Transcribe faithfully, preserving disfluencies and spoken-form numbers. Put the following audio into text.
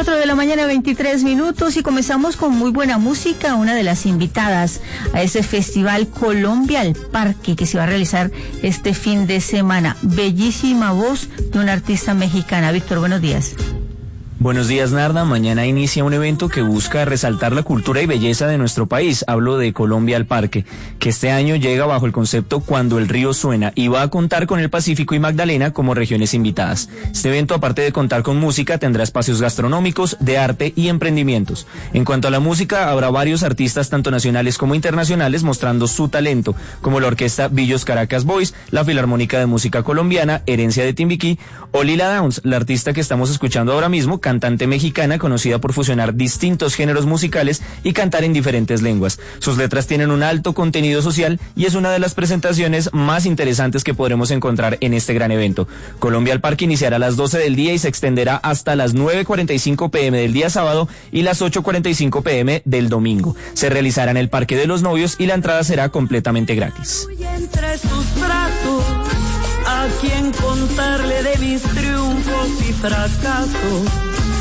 cuatro de la mañana, veintitrés minutos, y comenzamos con muy buena música. Una de las invitadas a ese festival Colombia al Parque que se va a realizar este fin de semana. Bellísima voz de una artista mexicana. Víctor, buenos días. Buenos días, Narda. Mañana inicia un evento que busca resaltar la cultura y belleza de nuestro país. Hablo de Colombia al Parque, que este año llega bajo el concepto Cuando el río suena y va a contar con el Pacífico y Magdalena como regiones invitadas. Este evento, aparte de contar con música, tendrá espacios gastronómicos, de arte y emprendimientos. En cuanto a la música, habrá varios artistas tanto nacionales como internacionales mostrando su talento, como la orquesta Villos Caracas Boys, la Filarmónica de Música Colombiana, Herencia de Timbiquí, o Lila Downs, la artista que estamos escuchando ahora mismo, cantante mexicana conocida por fusionar distintos géneros musicales y cantar en diferentes lenguas. Sus letras tienen un alto contenido social y es una de las presentaciones más interesantes que podremos encontrar en este gran evento. Colombia al Parque iniciará a las doce del día y se extenderá hasta las nueve cuarenta y cinco pm del día sábado y las ocho cuarenta y cinco pm del domingo. Se realizará en el Parque de los Novios y la entrada será completamente gratis. Entre sus brazos, a quien contarle de mis triunfos y fracasos.